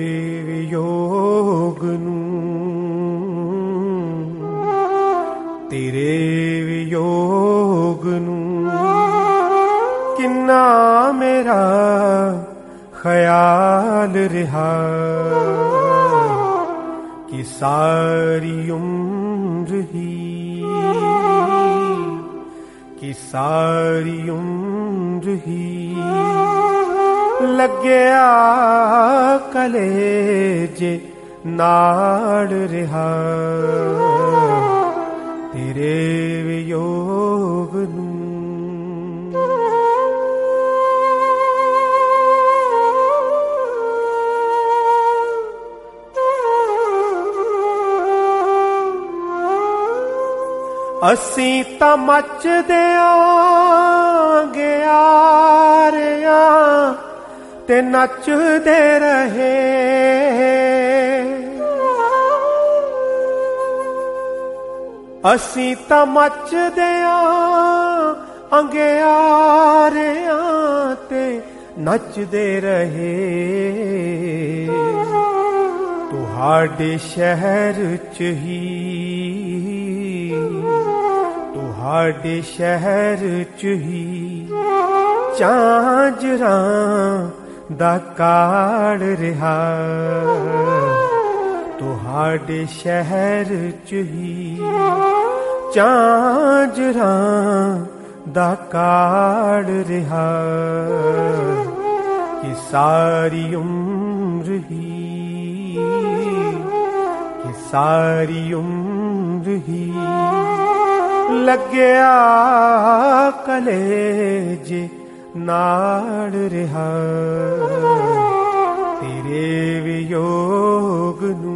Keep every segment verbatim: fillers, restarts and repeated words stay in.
ਵਿਯੋਗ ਨੂੰ, ਤੇਰੇ ਵਿਯੋਗ ਨੂੰ ਕਿੰਨਾ ਮੇਰਾ ਖਿਆਲ ਰਿਹਾ ਕਿ ਸਾਰੀ ਉਮਰ ਹੀ ਕਿ ਸਾਰੀ ਉਮਰ ਹੀ ਲੱਗਿਆ ਕਲੇਜੇ ਨਾੜ ਰਿਹਾ ਤੇਰੇ ਵਿਯੋਗ ਨੂੰ। ਅਸੀਂ ਤਾਂ ਮੱਚਦੇ ਆਂਗੇ ਆਰਿਆਂ ਤੇ ਨੱਚਦੇ ਰਹੇ, ਅਸੀਂ ਤਾਂ ਮੱਚਦੇ ਆਂ ਅੰਗਿਆਰਿਆਂ ਤੇ ਨੱਚਦੇ ਰਹੇ। ਤੁਹਾਡੇ ਸ਼ਹਿਰ ਚ ਹੀ ਤੁਹਾਡੇ ਸ਼ਹਿਰ ਚ ਹੀ ਝਾਂਜਰਾਂ ਦਾ ਕਾੜ ਰਿਹਾ, ਤੁਹਾਡੇ ਸ਼ਹਿਰ ਚ ਹੀ ਝਾਂਜਰਾਂ ਦਾ ਕਾੜ ਰਿਹਾ ਕਿ ਸਾਰੀ ਉਮਰ ਹੀ ਕਿ ਸਾਰੀ ਉਮਰ ਹੀ ਲੱਗਿਆ ਕਲੇਜੇ ਨਾੜ ਰਿਹਾ ਤੇਰੇ ਵਿਯੋਗ ਨੂੰ।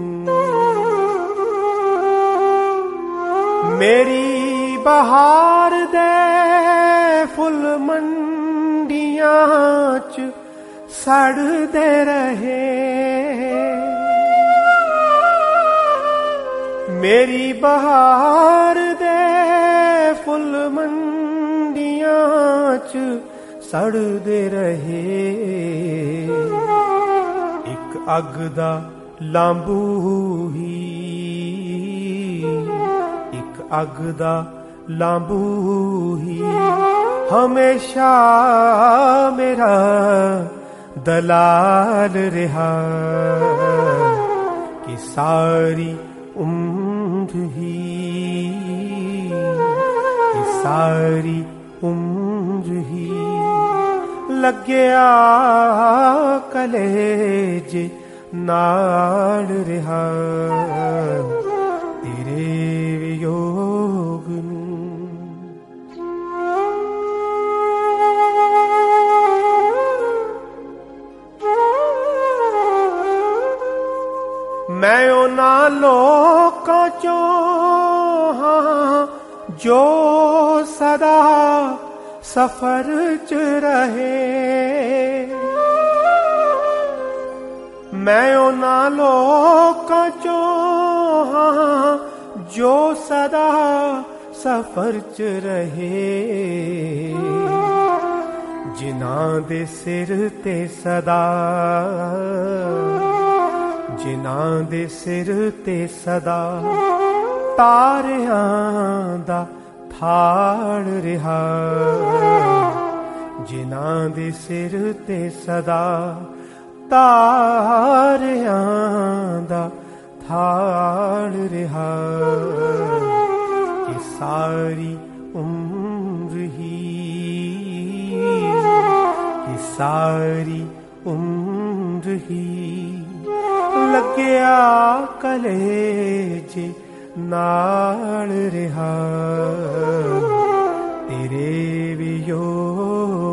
ਮੇਰੀ ਬਹਾਰ ਦੇ ਫੁੱਲ ਮੰਡੀਆਂ ਚ ਸੜਦੇ ਰਹੇ, ਮੇਰੀ ਬਹਾਰ ਦੇ ਫੁੱਲ ਮੰਡੀਆਂ ਚ ਸੜਦੇ ਰਹੇ। ਇੱਕ ਅੱਗ ਦਾ ਲਾਂਬੂ ਹੀ ਇੱਕ ਅੱਗ ਦਾ ਲਾਂਬੂ ਹੀ ਹਮੇਸ਼ਾ ਮੇਰਾ ਦਲਾਲ ਰਿਹਾ ਕਿ ਸਾਰੀ ਉਮਰ ਹੀ ਕਿ ਸਾਰੀ ਉਮਰ ਹੀ ਲੱਗਿਆ ਕਲੇਜੇ ਨਾੜ ਰਿਹਾ ਤੇਰੇ ਵਿਯੋਗ ਨੂੰ। ਮੈਂ ਉਹਨਾਂ ਲੋਕਾਂ ਚੋਂ ਹਾਂ ਜੋ ਸਦਾ ਸਫਰ ਚ ਰਹੇ, ਮੈਂ ਉਹਨਾਂ ਲੋਕਾਂ ਚੋਂ ਹਾਂ ਜੋ ਸਦਾ ਸਫਰ ਚ ਰਹੇ, ਜਿਨ੍ਹਾਂ ਦੇ ਸਿਰ ਤੇ ਸਦਾ ਜਿਨ੍ਹਾਂ ਦੇ ਸਿਰ ਤੇ ਸਦਾ ਤਾਰਿਆਂ ਦਾ ਥਾੜ ਰਿਹਾ, ਜਿਨ੍ਹਾਂ ਦੇ ਸਿਰ ਤੇ ਸਦਾ ਤਾਰਿਆਂ ਦਾ ਥਾੜ ਰਿਹਾ ਕਿ ਸਾਰੀ ਉਮਰ ਹੀ ਕਿ ਸਾਰੀ ਉਮਰ ਹੀ ਲੱਗਿਆ ਕਲੇਜੇ ਨਾੜ ਰਿਹਾ ਤੇਰੇ ਵਿਯੋਗ